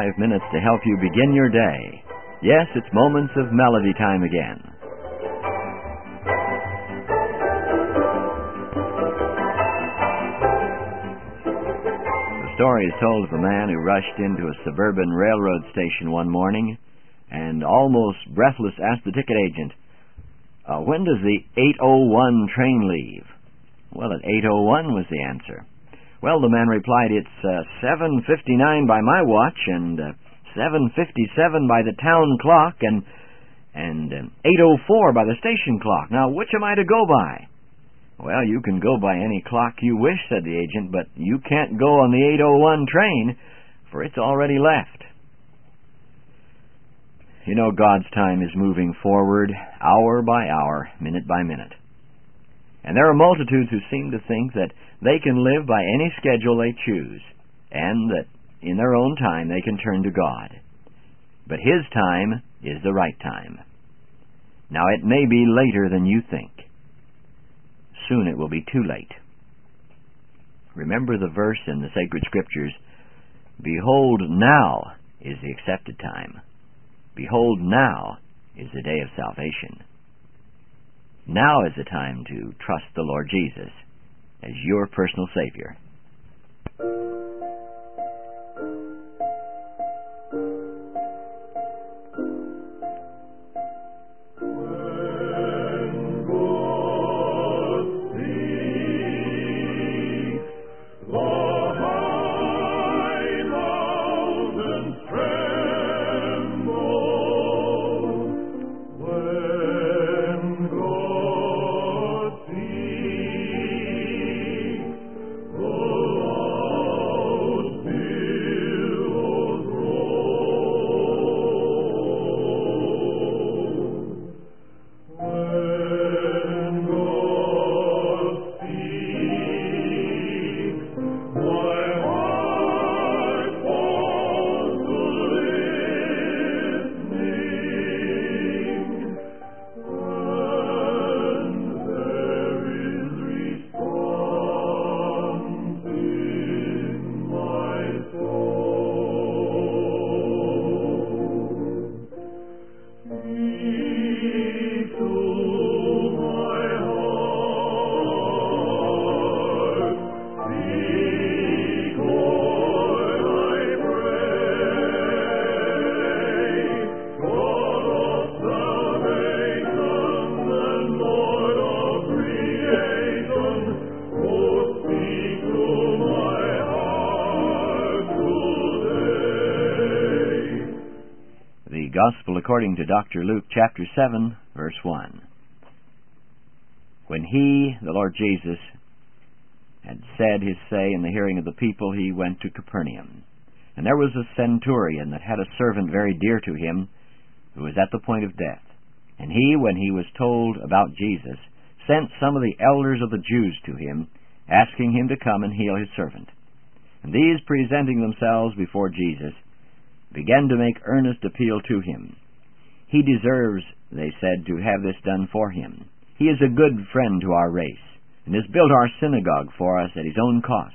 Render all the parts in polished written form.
5 minutes to help you begin your day. Yes, it's Moments of Melody time again. The story is told of a man who rushed into a suburban railroad station one morning and almost breathless asked the ticket agent, when does the 8:01 train leave? Well, at 8:01 was the answer. Well, the man replied, it's 7:59 by my watch and 7:57 by the town clock and 8:04 by the station clock. Now, which am I to go by? Well, you can go by any clock you wish, said the agent, but you can't go on the 8:01 train, for it's already left. You know, God's time is moving forward, hour by hour, minute by minute. And there are multitudes who seem to think that they can live by any schedule they choose, and that in their own time they can turn to God. But His time is the right time. Now, it may be later than you think. Soon it will be too late. Remember the verse in the sacred scriptures, behold, now is the accepted time. Behold, now is the day of salvation. Now is the time to trust the Lord Jesus as your personal Savior. Gospel according to Dr. Luke, chapter 7, verse 1. When He, the Lord Jesus, had said His say in the hearing of the people, He went to Capernaum. And there was a centurion that had a servant very dear to him, who was at the point of death. And he, when he was told about Jesus, sent some of the elders of the Jews to him, asking him to come and heal his servant. And these, presenting themselves before Jesus, began to make earnest appeal to him. He deserves, they said, to have this done for him. He is a good friend to our race, and has built our synagogue for us at his own cost.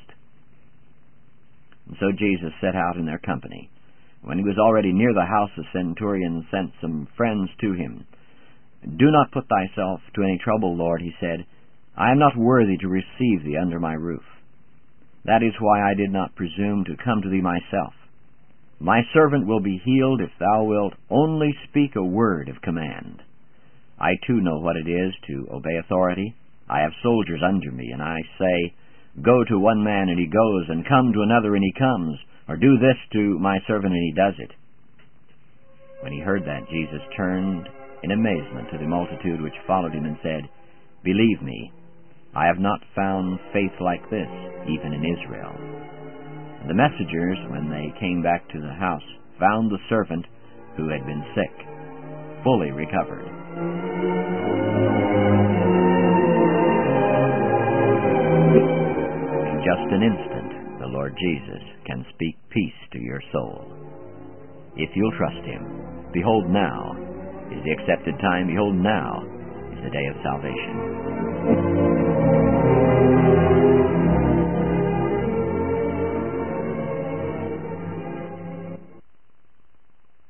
And so Jesus set out in their company. When he was already near the house, the centurion sent some friends to him. Do not put thyself to any trouble, Lord, he said. I am not worthy to receive thee under my roof. That is why I did not presume to come to thee myself. My servant will be healed if thou wilt only speak a word of command. I too know what it is to obey authority. I have soldiers under me, and I say, go to one man, and he goes, and come to another, and he comes, or do this to my servant, and he does it. When he heard that, Jesus turned in amazement to the multitude which followed him, and said, believe me, I have not found faith like this, even in Israel. The messengers, when they came back to the house, found the servant who had been sick, fully recovered. In just an instant, the Lord Jesus can speak peace to your soul. If you'll trust Him, behold, now is the accepted time. Behold, now is the day of salvation.